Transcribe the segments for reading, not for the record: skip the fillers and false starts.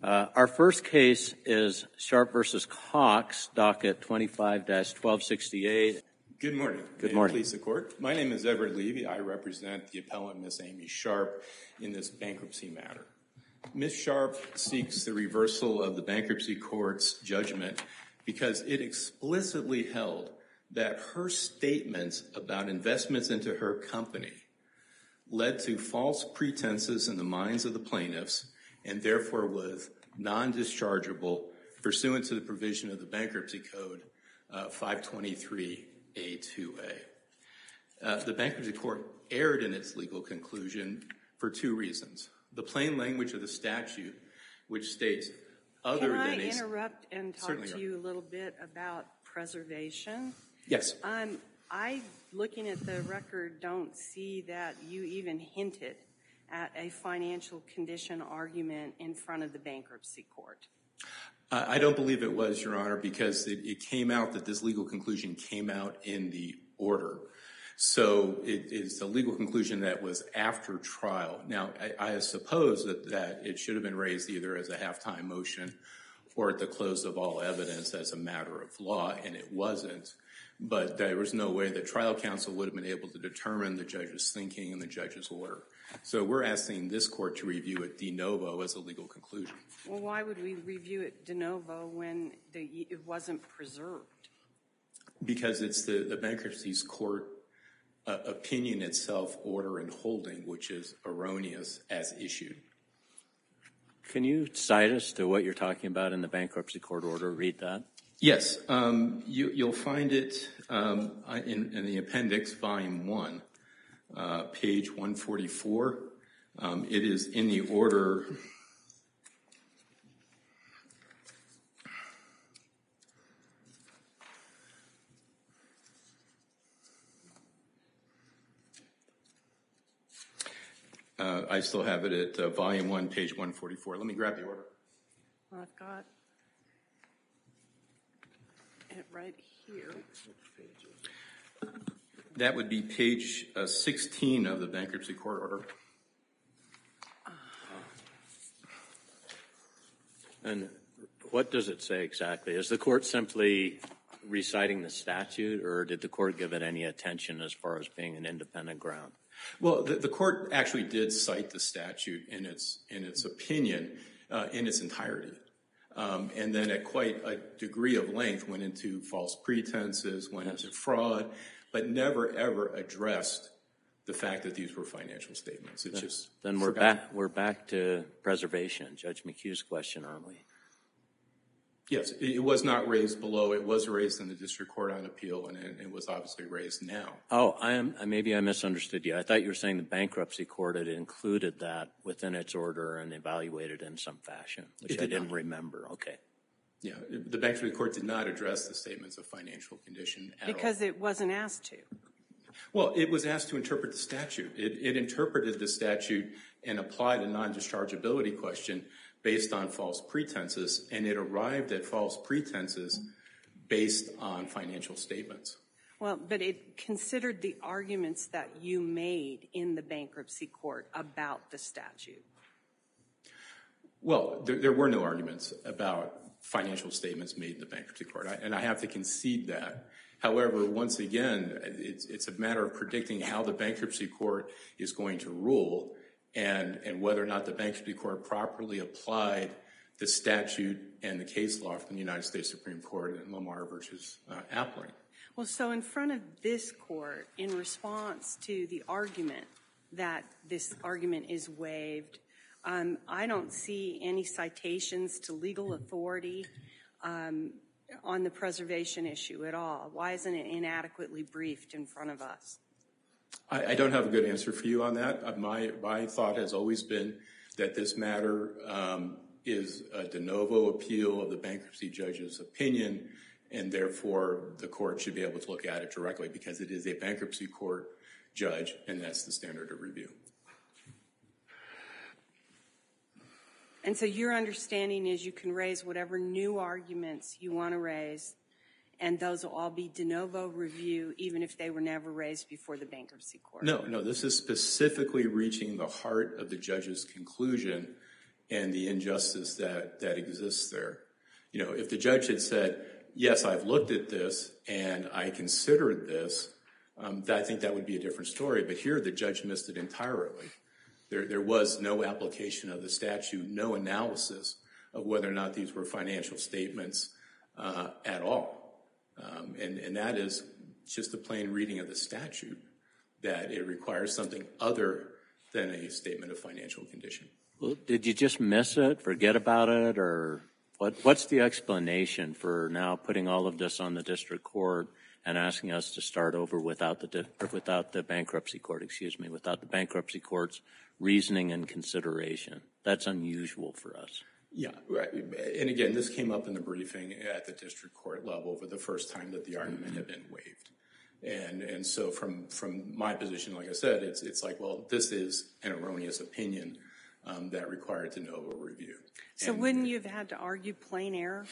Our first case is Sharp v. Cox, docket 25-1268. Good morning. Good morning. Please the court. My name is Everett Levy. I represent the appellant, Ms. Amy Sharp, in this bankruptcy matter. Ms. Sharp seeks the reversal of the bankruptcy court's judgment because it explicitly held that her statements about investments into her company led to false pretenses in the minds of the plaintiffs and therefore was non-dischargeable pursuant to the provision of the Bankruptcy Code 523A2A. The bankruptcy court erred in its legal conclusion for two reasons. The plain language of the statute, which states other than a... Can I interrupt and talk to you a little bit about preservation? Yes. I, looking at the record, don't see that you even hinted at a financial condition argument in front of the bankruptcy court. I don't believe it was, Your Honor, because it came out that this legal conclusion came out in the order. So it is a legal conclusion that was after trial. Now, I suppose that it should have been raised either as a halftime motion or at the close of all evidence as a matter of law, and it wasn't. But there was no way that trial counsel would have been able to determine the judge's thinking and the judge's order. So we're asking this court to review it de novo as a legal conclusion. Well, why would we review it de novo when it wasn't preserved? Because it's the bankruptcy court opinion itself, order and holding, which is erroneous as issued. Can you cite us to what you're talking about in the bankruptcy court order? Read that. Yes. You'll find it in the appendix, volume 1, page 144. It is in the order... I still have it at volume 1, page 144. Let me grab the order. I've got it right here. That would be page 16 of the bankruptcy court order. And what does it say exactly? Is the court simply reciting the statute, or did the court give it any attention as far as being an independent ground? Well, the court actually did cite the statute in its opinion in its entirety. And then at quite a degree of length went into false pretenses, went into fraud, but never, ever addressed the fact that these were financial statements. It's just then we're back to preservation, Judge McHugh's question, aren't we? Yes, it was not raised below. It was raised in the district court on appeal, and it was obviously raised now. Oh, maybe I misunderstood you. I thought you were saying the bankruptcy court had included that within its order and evaluated it in some fashion, which I didn't remember. Okay. Yeah, the bankruptcy court did not address the statements of financial condition at all. Because it wasn't asked to. Well, it was asked to interpret the statute. It interpreted the statute and applied a non-dischargeability question based on false pretenses, and it arrived at false pretenses based on financial statements. Well, but it considered the arguments that you made in the bankruptcy court about the statute. Well, there were no arguments about financial statements made in the bankruptcy court, and I have to concede that. However, once again, it's a matter of predicting how the bankruptcy court is going to rule and whether or not the bankruptcy court properly applied the statute and the case law from the United States Supreme Court in Lamar versus Appling. Well, so in front of this court, in response to the argument that this argument is waived, I don't see any citations to legal authority on the preservation issue at all. Why isn't it inadequately briefed in front of us? I don't have a good answer for you on that. My thought has always been that this matter is a de novo appeal of the bankruptcy judge's opinion, and therefore the court should be able to look at it directly because it is a bankruptcy court judge, and that's the standard of review. And so your understanding is you can raise whatever new arguments you want to raise, and those will all be de novo review, even if they were never raised before the bankruptcy court? No, this is specifically reaching the heart of the judge's conclusion and the injustice that exists there. You know, if the judge had said, yes, I've looked at this and I considered this, I think that would be a different story. But here the judge missed it entirely. There was no application of the statute, no analysis of whether or not these were financial statements at all. And that is just the plain reading of the statute, that it requires something other than a statement of financial condition. Well, did you just miss it, forget about it, or what's the explanation for now putting all of this on the district court and asking us to start over without the bankruptcy court, without the bankruptcy court's reasoning and consideration? That's unusual for us. Yeah, right. And again, this came up in the briefing at the district court level for the first time that the argument had been waived. And so from my position, like I said, it's like, well, this is an erroneous opinion that required de novo review. So wouldn't you have had to argue plain error?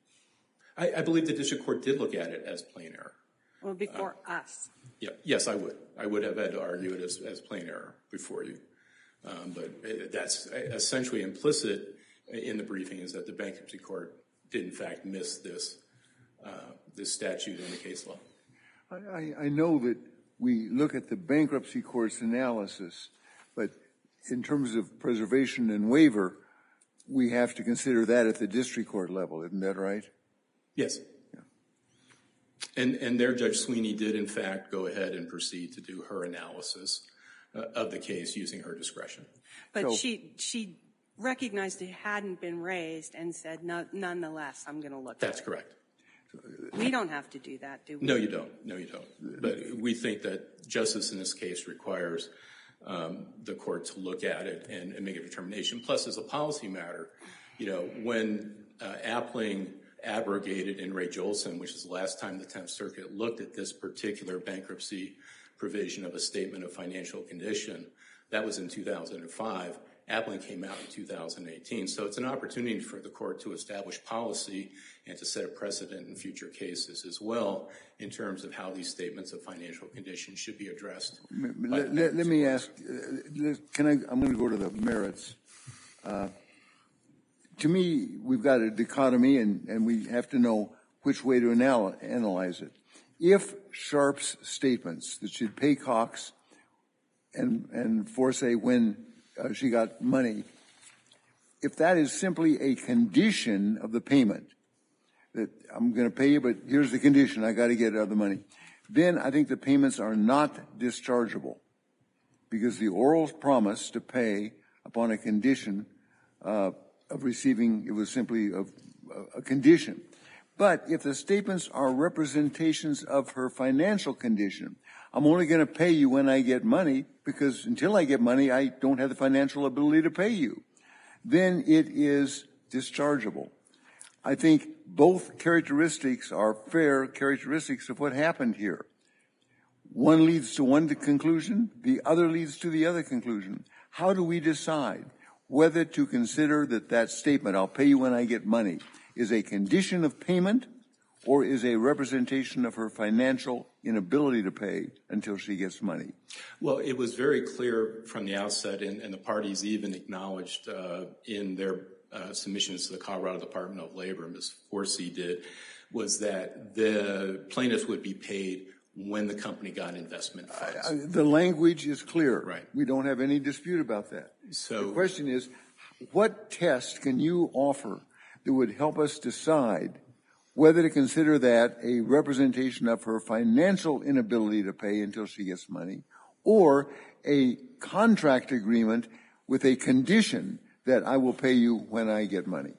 I believe the district court did look at it as plain error. Well, before us. Yeah, yes, I would. I would have had to argue it as plain error before you. But that's essentially implicit in the briefing, is that the bankruptcy court did in fact miss this statute in the case law. I know that we look at the bankruptcy court's analysis, but in terms of preservation and waiver, we have to consider that at the district court level. Isn't that right? Yes. Yeah. And there, Judge Sweeney did in fact go ahead and proceed to do her analysis of the case using her discretion. But she recognized it hadn't been raised and said, nonetheless, I'm going to look at it. That's correct. We don't have to do that, do we? No, you don't. No, you don't. But we think that justice in this case requires the court to look at it and make a determination. Plus, as a policy matter, you know, when Appling abrogated in Ray Jolson, which is the last time the 10th Circuit looked at this particular bankruptcy provision of a statement of financial condition, that was in 2005. Appling came out in 2018. So it's an opportunity for the court to establish policy and to set a precedent in future cases as well in terms of how these statements of financial condition should be addressed. Let me ask, I'm going to go to the merits. To me, we've got a dichotomy, and we have to know which way to analyze it. If Sharp's statements that she'd pay Cox and Forsay when she got money, if that is simply a condition of the payment, that I'm going to pay you, but here's the condition, I got to get other money, then I think the payments are not dischargeable, because the oral promise to pay upon a condition of receiving, it was simply a condition. But if the statements are representations of her financial condition, I'm only going to pay you when I get money, because until I get money, I don't have the financial ability to pay you, then it is dischargeable. I think both characteristics are fair characteristics of what happened here. One leads to one conclusion, the other leads to the other conclusion. How do we decide whether to consider that statement, I'll pay you when I get money, is a condition of payment or is a representation of her financial inability to pay until she gets money? Well, it was very clear from the outset, and the parties even acknowledged in their submissions to the Colorado Department of Labor, Ms. Forsay did, was that the plaintiffs would be paid when the company got investment funds. The language is clear. Right. We don't have any dispute about that. So the question is, what test can you offer that would help us decide whether to consider that a representation of her financial inability to pay until she gets money, or a contract agreement with a condition that I will pay you when I get money?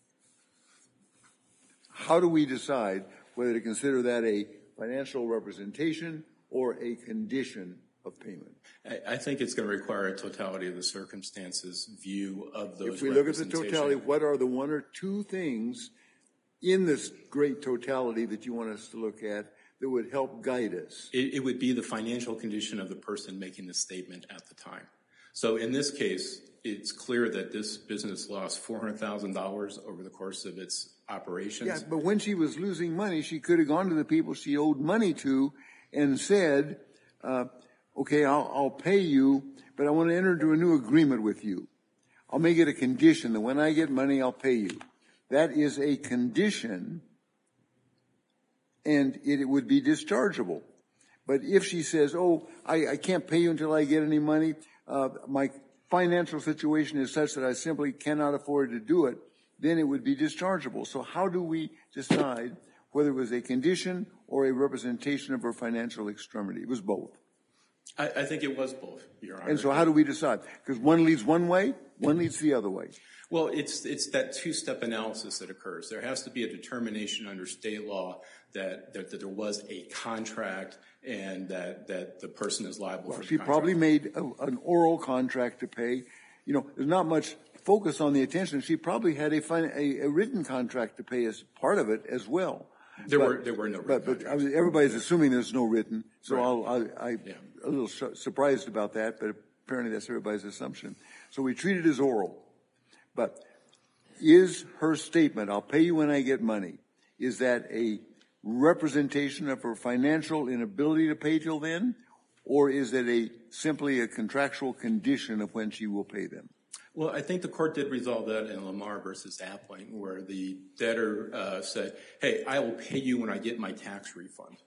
How do we decide whether to consider that a financial representation or a condition of payment? I think it's going to require a totality of the circumstances view of those. If we look at the totality, what are the one or two things in this great totality that you want us to look at that would help guide us? It would be the financial condition of the person making the statement at the time. So in this case, it's clear that this business lost $400,000 over the course of its operations. Yeah, but when she was losing money, she could have gone to the people she owed money to and said, okay, I'll pay you, but I want to enter into a new agreement with you. I'll make it a condition that when I get money, I'll pay you. That is a condition, and it would be dischargeable. But if she says, oh, I can't pay you until I get any money, my financial situation is such that I simply cannot afford to do it, then it would be dischargeable. So how do we decide whether it was a condition or a representation of her financial extremity? It was both. I think it was both, Your Honor. And so how do we decide? Because one leads one way, one leads the other way. Well, it's that two-step analysis that occurs. There has to be a determination under state law that there was a contract and that the person is liable for the She contract. probably made an oral contract to pay. You know, there's not much focus on the attention. She probably had a written contract to pay as part of it as well. There were no written But contracts. everybody's assuming there's no written. So Right. I'm a little surprised about that, but apparently that's everybody's assumption. So we treat it as oral. But is her statement, I'll pay you when I get money, is that a representation of her financial inability to pay till then? Or is it simply a contractual condition of when she will pay them? Well, I think the court did resolve that in Lamar versus Appling, where the debtor said, hey, I will pay you when I get my tax refund.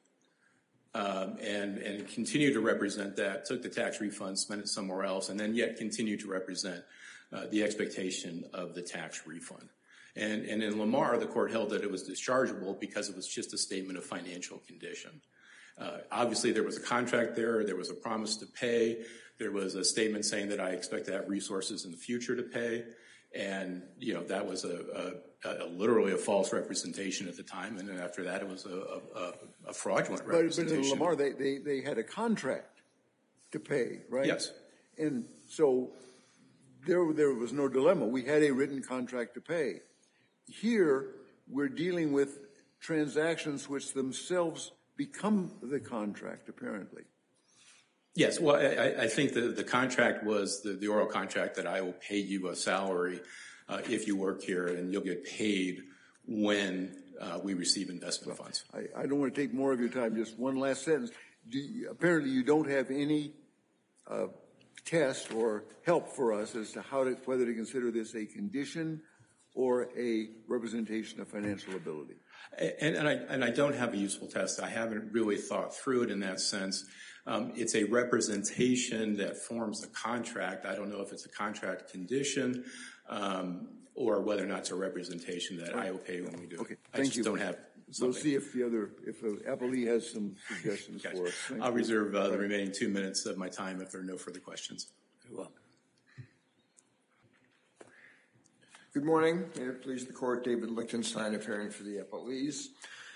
And continue to represent that, took the tax refund, spent it somewhere else, and then yet continue to represent the expectation of the tax refund. And in Lamar, the court held that it was dischargeable because it was just a statement of financial condition. Obviously, there was a contract there was a promise to pay, there was a statement saying that I expect to have resources in the future to pay, and that was literally a false representation at the time, and then after that it was a fraudulent representation. But in Lamar, they had a contract to pay, right? Yes. And so there was no dilemma. We had a written contract to pay. Here, we're dealing with transactions which themselves become the contract, apparently. Yes, well, I think the contract was the oral contract that I will pay you a salary if you work here, and you'll get paid when we receive investment funds. I don't want to take more of your time. Just one last sentence. Apparently, you don't have any test or help for us as to whether to consider this a condition or a representation of financial ability. And I don't have a useful test. I haven't really thought through it in that sense. It's a representation that forms a contract. I don't know if it's a contract condition or whether or not it's a representation that I will pay when we do it. Okay, thank you. I just don't have something. We'll see if the appellee has some suggestions for us. I'll reserve the remaining 2 minutes of my time if there are no further questions. Well. Good morning. May it please the court, David Lichtenstein, appearing for the appellees.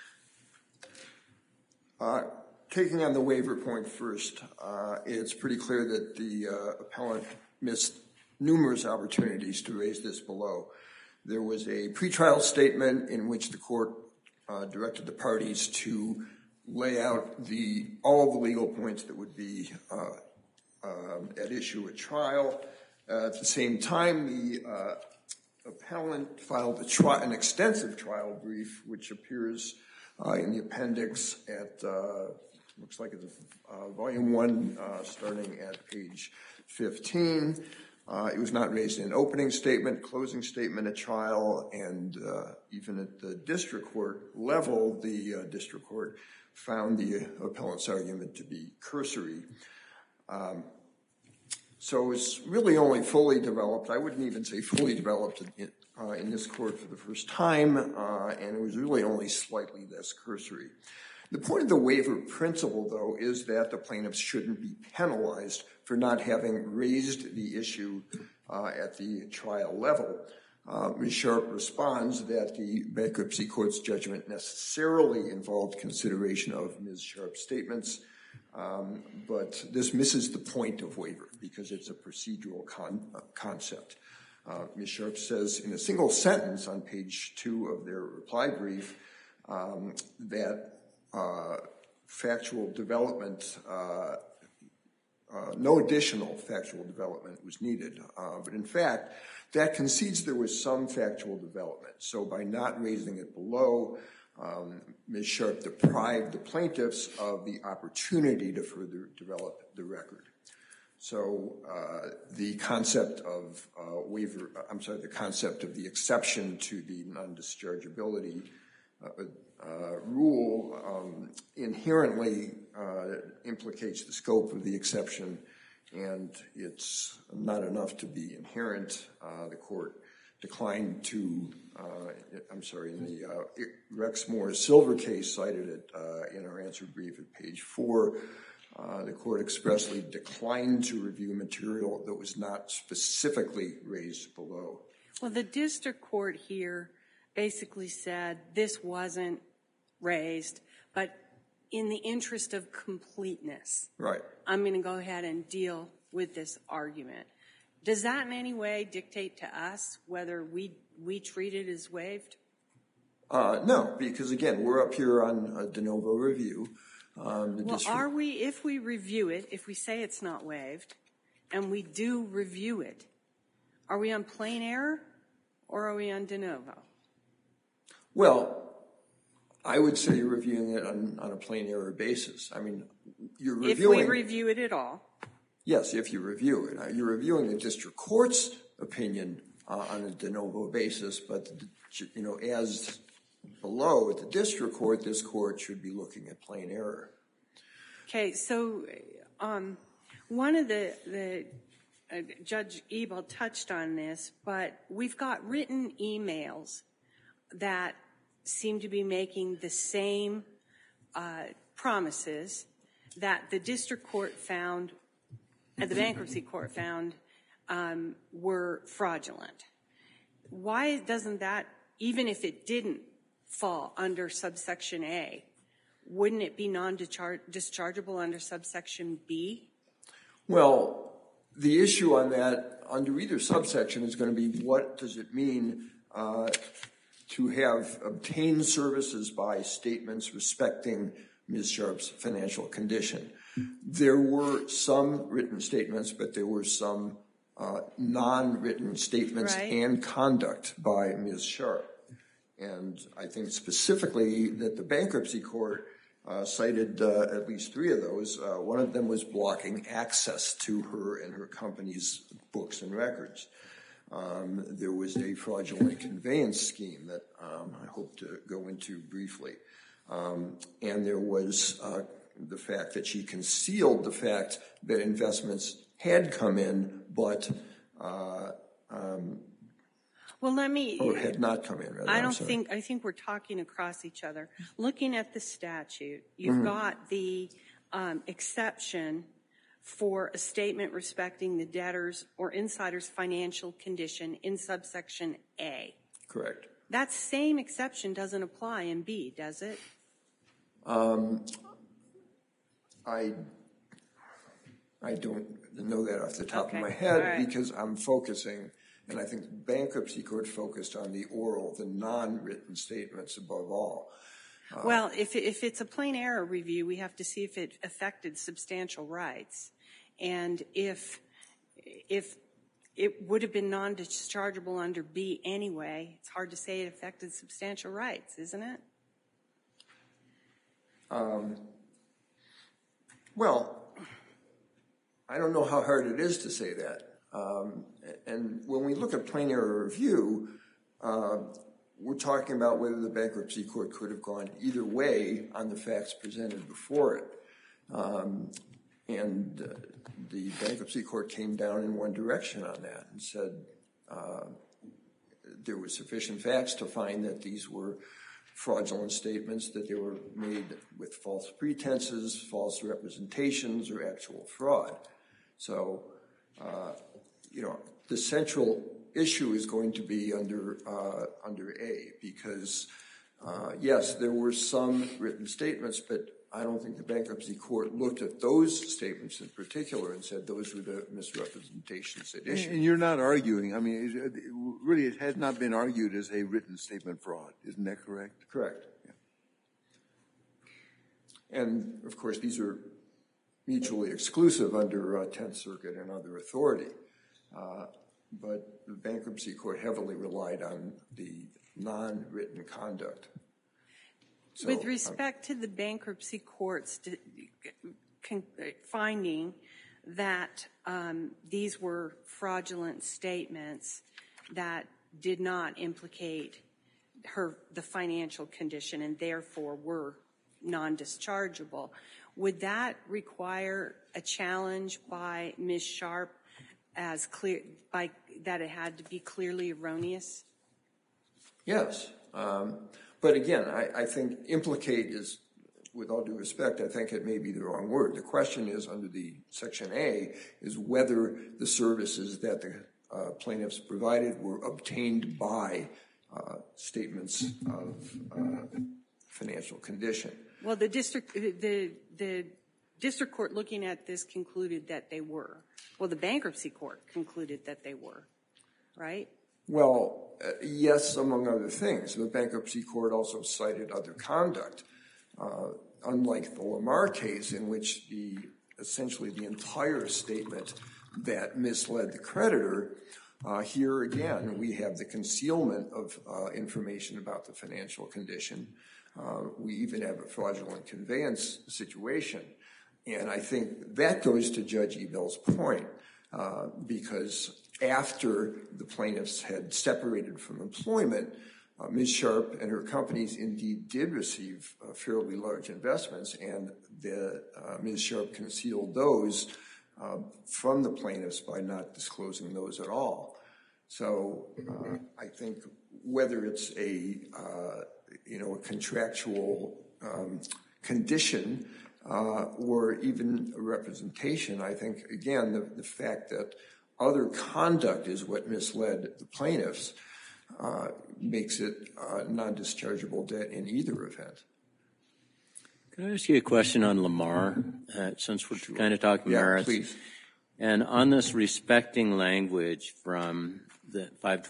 Taking on the waiver point first, it's pretty clear that the appellant missed numerous opportunities to raise this below. There was a pretrial statement in which the court directed the parties to lay out all of the legal points that would be at issue at trial. At the same time, the appellant filed an extensive trial brief, which appears in the appendix at, looks like it's volume 1, starting at page 15. It was not raised in an opening statement, closing statement at trial, and even at the district court level, the district court found the appellant's argument to be cursory. So it's really only fully developed. I wouldn't even say fully developed in this court for the first time, and it was really only slightly less cursory. The point of the waiver principle, though, is that the plaintiffs shouldn't be penalized for not having raised the issue at the trial level. Ms. Sharp responds that the bankruptcy court's judgment necessarily involved consideration of Ms. Sharp's statements, but this misses the point of waiver because it's a procedural concept. Ms. Sharp says in a single sentence on page 2 of their reply brief that factual development, no additional factual development was needed. But in fact, that concedes there was some factual development. So by not raising it below, Ms. Sharp deprived the plaintiffs of the opportunity to further develop the record. So the concept of the concept of the exception to the non-dischargeability rule inherently implicates the scope of the exception, and it's not enough to be inherent. The court declined to, in the Rexmore Silver case cited in our answer brief at page 4, the court expressly declined to review material that was not specifically raised below. Well, the district court here basically said this wasn't raised, but in the interest of completeness, right, I'm going to go ahead and deal with this argument. Does that in any way dictate to us whether we treat it as waived? No, because again, we're up here on a de novo review. Well, are we, if we review it, if we say it's not waived, and we do review it, are we on plain error or are we on de novo? Well, I would say you're reviewing it on a plain error basis. I mean, you're reviewing. If we review it at all. Yes, if you review it. You're reviewing the district court's opinion on a de novo basis, but, as below at the district court, this court should be looking at plain error. Okay, so one of the Judge Ebel touched on this, but we've got written emails that seem to be making the same promises that the district court found, and the bankruptcy court found, were fraudulent. Why doesn't that, even if it didn't fall under subsection A, wouldn't it be non-dischargeable under subsection B? Well, the issue on that, under either subsection, is going to be what does it mean to have obtained services by statements respecting Ms. Sharp's financial condition. There were some written statements, but there were some non-written statements and conduct by Ms. Sharp. And I think specifically that the bankruptcy court cited at least 3 of those. One of them was blocking access to her and her company's books and records. There was a fraudulent conveyance scheme that I hope to go into briefly. And there was the fact that she concealed the fact that investments had come in, but or had not come in, rather. I think we're talking across each other. Looking at the statute, you've got the exception for a statement respecting the debtor's or insider's financial condition in subsection A. Correct. That same exception doesn't apply in B, does it? I don't know that off the top of my head because I'm focusing, and I think the bankruptcy court focused on the oral, the non-written statements above all. Well, if it's a plain error review, we have to see if it affected substantial rights. And if it would have been non-dischargeable under B anyway, it's hard to say it affected substantial rights, isn't it? Well, I don't know how hard it is to say that. And when we look at plain error review, we're talking about whether the bankruptcy court could have gone either way on the facts presented before it. And the bankruptcy court came down in one direction on that and said there were sufficient facts to find that these were fraudulent statements, that they were made with false pretenses, false representations, or actual fraud. So, the central issue is going to be under A because, yes, there were some written statements, but I don't think the bankruptcy court looked at those statements in particular and said those were the misrepresentations at issue. And you're not arguing. I mean, really, it has not been argued as a written statement fraud. Isn't that correct? Correct. Yeah. And, of course, these are mutually exclusive under 10th Circuit and other authority. But the bankruptcy court heavily relied on the non-written conduct. So, with respect to the bankruptcy court's finding that these were fraudulent statements that did not implicate the financial condition and therefore were non-dischargeable. Would that require a challenge by Ms. Sharp as clear that it had to be clearly erroneous? Yes. But again, I think implicate is, with all due respect, I think it may be the wrong word. The question is, under the Section A, is whether the services that the plaintiffs provided were obtained by statements of financial condition. Well, the district court looking at this concluded that they were. Well, the bankruptcy court concluded that they were, right? Well, yes, among other things. The bankruptcy court also cited other conduct, unlike the Lamar case, in which essentially the entire statement that misled the creditor. Here again, we have the concealment of information about the financial condition. We even have a fraudulent conveyance situation. And I think that goes to Judge Ebell's point, because after the plaintiffs had separated from employment, Ms. Sharp and her companies indeed did receive fairly large investments, and Ms. Sharp concealed those from the plaintiffs by not disclosing those at all. So I think whether it's a contractual condition or even a representation, I think, again, the fact that other conduct is what misled the plaintiffs makes it non-dischargeable debt in either event. Can I ask you a question on Lamar, since we're kind of talking merits? Yeah, please. And on this respecting language from the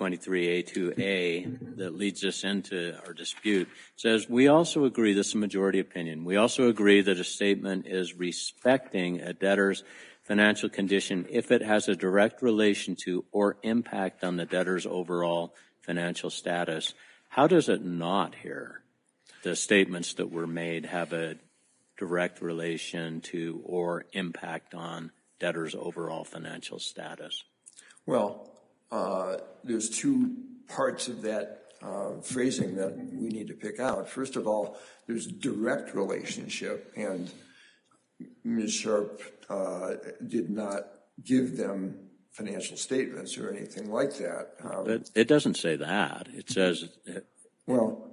523A2A that leads us into our dispute, it says, we also agree, this is a majority opinion, we also agree that a statement is respecting a debtor's financial condition if it has a direct relation to or impact on the debtor's overall financial status. How does it not here? The statements that were made have a direct relation to or impact on debtor's overall financial status? Well, there's two parts of that phrasing that we need to pick out. First of all, there's direct relationship, and Ms. Sharp did not give them financial statements or anything like that. But it doesn't say that. It says... Well,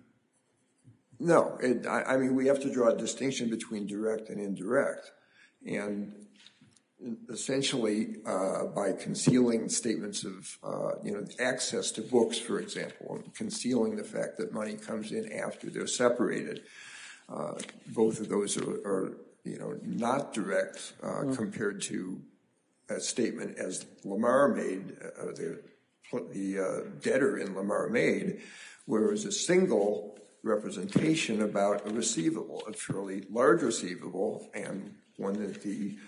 no. I mean, we have to draw a distinction between direct and indirect. And essentially, by concealing statements of, access to books, for example, and concealing the fact that money comes in after they're separated, both of those are not direct compared to a statement as Lamar made, the debtor in Lamar made, where it was a single representation about a receivable, a fairly large receivable, and one that the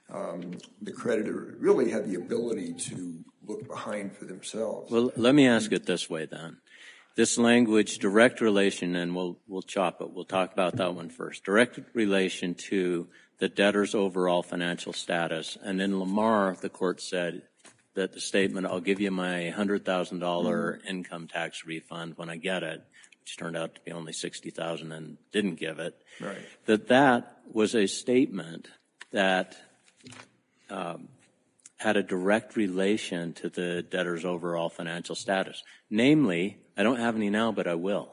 creditor really had the ability to look behind for themselves. Well, let me ask it this way then. This language, direct relation, and we'll chop it. We'll talk about that one first. Direct relation to the debtor's overall financial status. And in Lamar, the court said that the statement, I'll give you my $100,000 income tax refund when I get it, which turned out to be only $60,000 and didn't give it, right. that was a statement that had a direct relation to the debtor's overall financial status. Namely, I don't have any now, but I will.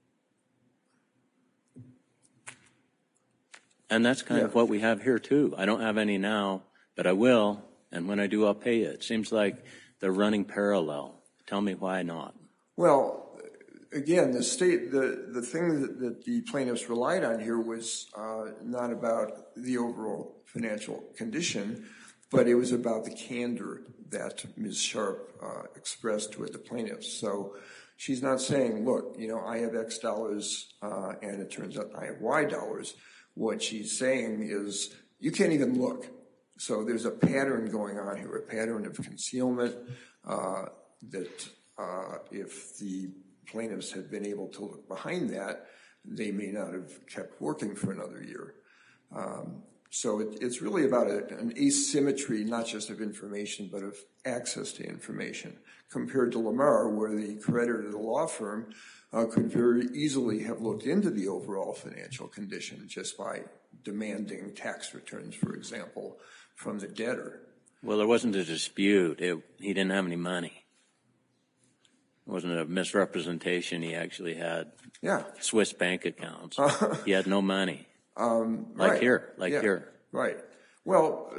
And that's kind of what we have here, too. I don't have any now, but I will, and when I do, I'll pay you. It seems like they're running parallel. Tell me why not. Well, again, the thing that the plaintiffs relied on here was not about the overall financial condition, but it was about the candor that Ms. Sharp expressed toward the plaintiffs. So she's not saying, look, I have X dollars, and it turns out I have Y dollars. What she's saying is, you can't even look. So there's a pattern going on here, a pattern of concealment that if the plaintiffs had been able to look behind that, they may not have kept working for another year. So it's really about an asymmetry, not just of information, but of access to information, compared to Lamar, where the creditor to the law firm could very easily have looked into the overall financial condition just by demanding tax returns, for example, from the debtor. Well, there wasn't a dispute. He didn't have any money. It wasn't a misrepresentation. He actually had Swiss bank accounts. He had no money. Like here. Right. Well,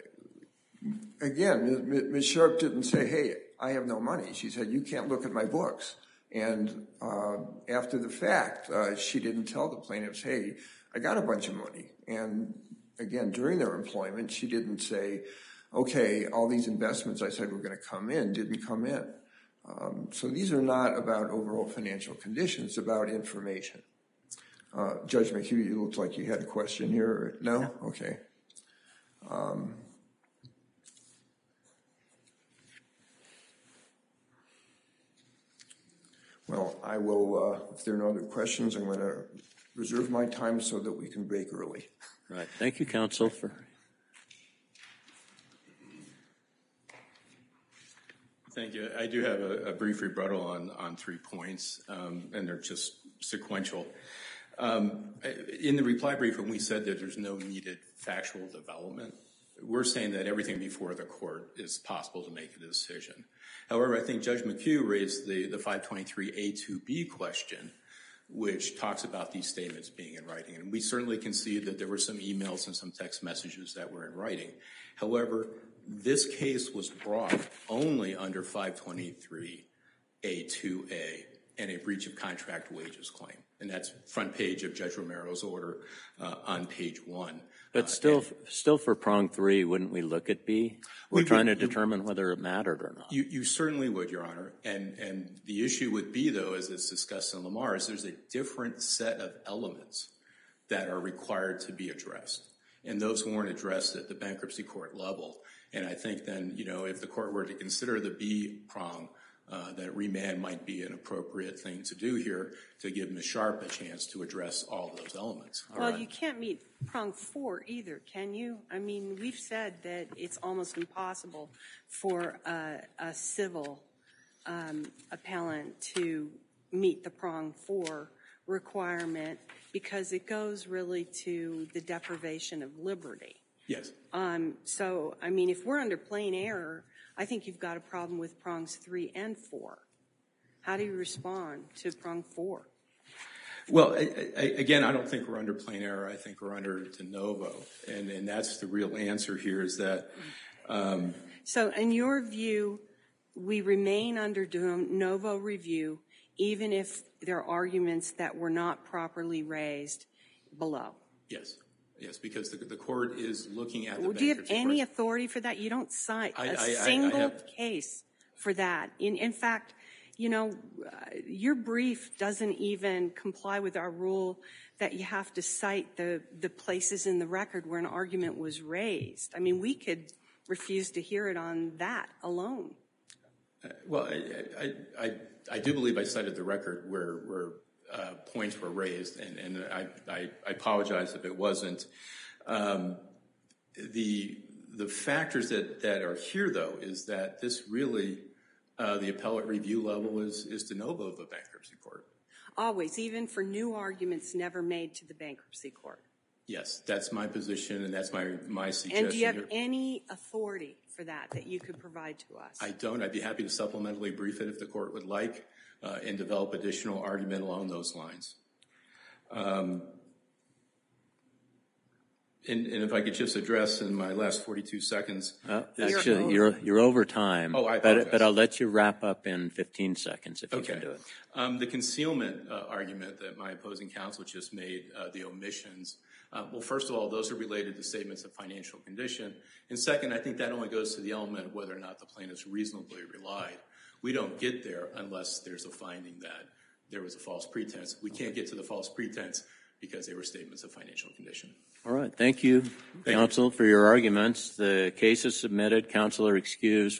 again, Ms. Sharp didn't say, hey, I have no money. She said, you can't look at my books. And after the fact, she didn't tell the plaintiffs, hey, I got a bunch of money. And again, during their employment, she didn't say, okay, all these investments I said were going to come in didn't come in. So these are not about overall financial conditions, it's about information. Judge McHugh, you looked like you had a question here. No? Okay. Well, I will, if there are no other questions, I'm going to reserve my time so that we can break early. Right. Thank you, counsel. Thank you. I do have a brief rebuttal on 3 points, and they're just sequential. In the reply brief, when we said that there's no needed factual development, we're saying that everything before the court is possible to make a decision. However, I think Judge McHugh raised the 523A2B question, which talks about these statements being in writing. And we certainly concede that there were some emails and some text messages that were in writing. However, this case was brought only under 523A2A and a breach of contract wages claim. And that's front page of Judge Romero's order on page 1. But still for prong 3, wouldn't we look at B? We're trying to determine whether it mattered or not. You certainly would, Your Honor. And the issue with B, though, as it's discussed in Lamar, is there's a different set of elements that are required to be addressed. And those weren't addressed at the bankruptcy court level. And I think then, if the court were to consider the B prong, that remand might be an appropriate thing to do here to give Ms. Sharp a chance to address all of those elements. Well, you can't meet prong 4 either, can you? I mean, we've said that it's almost impossible for a civil appellant to meet the prong 4 requirement because it goes really to the deprivation of liberty. Yes. So, I mean, if we're under plain error, I think you've got a problem with prongs 3 and 4. How do you respond to prong 4? Well, again, I don't think we're under plain error. I think we're under de novo. And that's the real answer here is that. So, in your view, we remain under de novo review even if there are arguments that were not properly raised below? Yes. Yes, because the court is looking at the Do you have any authority for that? You don't cite a single case for that. In fact, your brief doesn't even comply with our rule that you have to cite the places in the record where an argument was raised. I mean, we could refuse to hear it on that alone. Well, I do believe I cited the record where points were raised, and I apologize if it wasn't. The factors that are here, though, is that this really, the appellate review level is de novo of a bankruptcy court. Always, even for new arguments never made to the bankruptcy court. Yes, that's my position, and that's my suggestion. And do you have any authority for that you could provide to us? I don't. I'd be happy to supplementally brief it if the court would like. And develop additional argument along those lines. And if I could just address in my last 42 seconds. Actually, you're over time. Oh, I apologize. But I'll let you wrap up in 15 seconds if you can do it. The concealment argument that my opposing counsel just made, the omissions. Well, first of all, those are related to statements of financial condition. And second, I think that only goes to the element of whether or not the plaintiffs reasonably relied. We don't get there unless there's a finding that there was a false pretense. We can't get to the false pretense because they were statements of financial condition. All right. Thank you, counsel, for your arguments. The case is submitted. Counsel are excused.